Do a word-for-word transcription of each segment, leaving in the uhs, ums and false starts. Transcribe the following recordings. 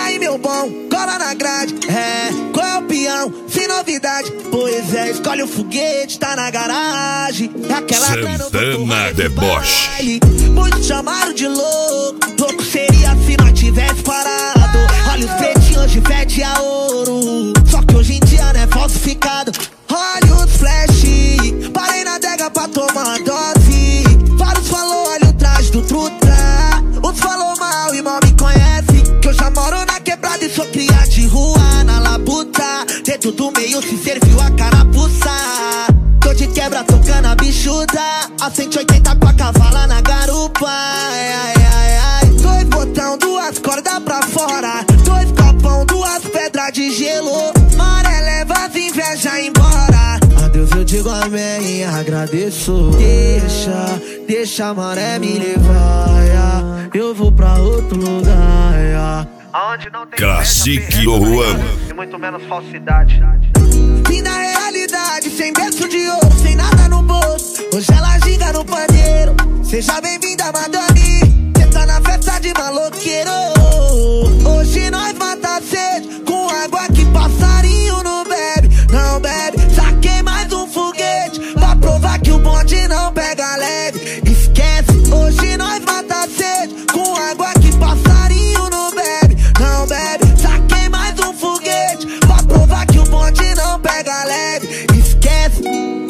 Aí meu bom, cola na grade. É, qual é o peão? Sem novidade. Pois é, escolhe o foguete, tá na garagem. Aquela Santana Deboche. Muitos chamaram de louco. Louco seria se não tivesse parado. Olha os pretinhos de fede a ouro. Só que hoje em dia não é falsificado. Olha os flash. Parei na adega pra tomar dose. Vários falou, olha o traje do truta. Uns falou mal e mal me conhece. Que eu já moro na quebrada e sou cria de rua. Na labuta, dentro do meio se serviu a carapuça. Tô de quebra tocando a bichuda. A cento e oitenta com a cavala na garupa. Ai, ai, ai, ai. Dois botão, duas cordas pra fora. Dois copão, duas pedras de gelo. Maré leva as inveja embora. Adeus eu digo amém e agradeço. Deixa, deixa a maré me levar. Eu vou pra outro lugar. Aonde não tem Classique Oruano e muito menos falsidade. Vim na realidade, sem berço de ouro, sem nada no bolso. Hoje ela ginga no pandeiro. Seja bem-vinda, madame. Cê tá na festa de maloqueiro. Hoje nós mata a sede com água que passarinho não bebe. Não bebe, saquei mais um foguete pra provar que o bonde não pega leve. Esquece, hoje nós mata a sede com água que passarinho não bebe. Não bebe, saquei mais um foguete pra provar que o bonde não pega leve. Esquece.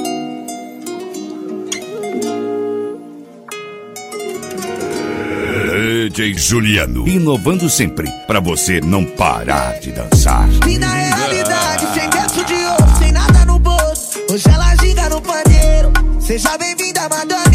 D J Juliano, inovando sempre pra você não parar de dançar. Vim na realidade, sem berço de ouro, sem nada no bolso. Hoje ela ginga no pandeiro. Seja bem-vinda, madame.